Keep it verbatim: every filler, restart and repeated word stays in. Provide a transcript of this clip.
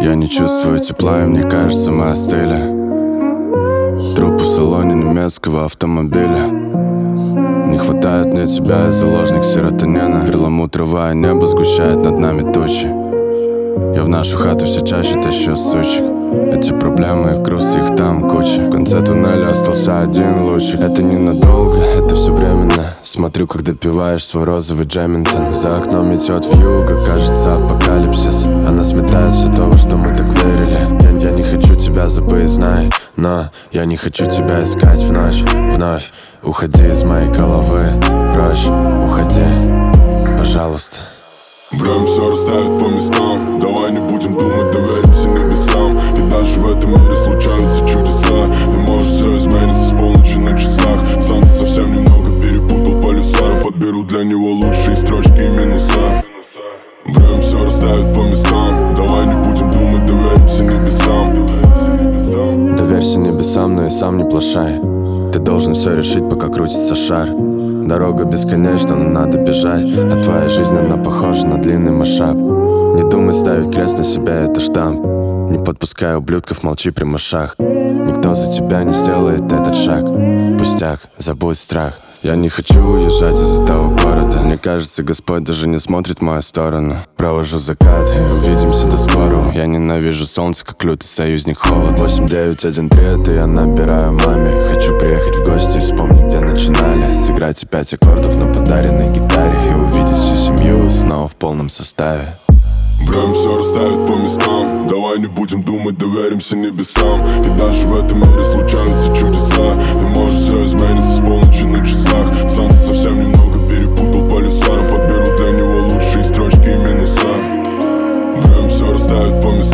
Я не чувствую тепла, и мне кажется, мы остыли. Труп в салоне немецкого автомобиля. Не хватает мне тебя из-за ложных серотонина. Перламутровое небо сгущает над нами тучи. Я в нашу хату все чаще тащу сучек. Эти проблемы, их груз, их там куча. В конце туннеля остался один лучик. Это ненадолго, это все временно. Смотрю, как допиваешь свой розовый Джеминтон. За окном метет вьюга, кажется апокалипсис. Она сметает все то, во что мы так верили. Я, я не хочу тебя забыть, знай. Но я не хочу тебя искать в ночь. Вновь уходи из моей головы. Прочь, уходи, пожалуйста. Время все расставит по местам. Давай не будем думать, доверимся небесам. И даже в этом мире случаются чудеса. И может все изменится с полночи на часах. Солнце совсем немного перепутал полюса. Я подберу для него лучшие строчки и минуса. Время все расставит по местам. Давай не будем думать, доверимся небесам. Доверься небесам, но и сам не плашай. Ты должен все решить, пока крутится шар. Дорога бесконечна, но надо бежать. А твоя жизнь, она похожа на длинный машап. Не думай ставить крест на себя, это штамп. Не подпускай ублюдков, молчи при мышах. Никто за тебя не сделает этот шаг. Пустяк, забудь страх. Я не хочу уезжать из этого города. Мне кажется, Господь даже не смотрит в мою сторону. Провожу закат и увидимся до скорого. Я ненавижу солнце, как лютый союзник холод. Восемь девять один три, это я набираю маме. Хочу приехать в гости и вспомнить, где начинали. Сыграть пять аккордов на подаренной гитаре и увидеть всю семью снова в полном составе. Время все расставит по местам. Давай не будем думать, доверимся небесам. И даже в этом мире случаются чудеса. И может все изменится с полночи на часах. Солнце совсем немного перепутал полюса. Я подберу для него лучшие строчки и минуса. Время все расставит по местам.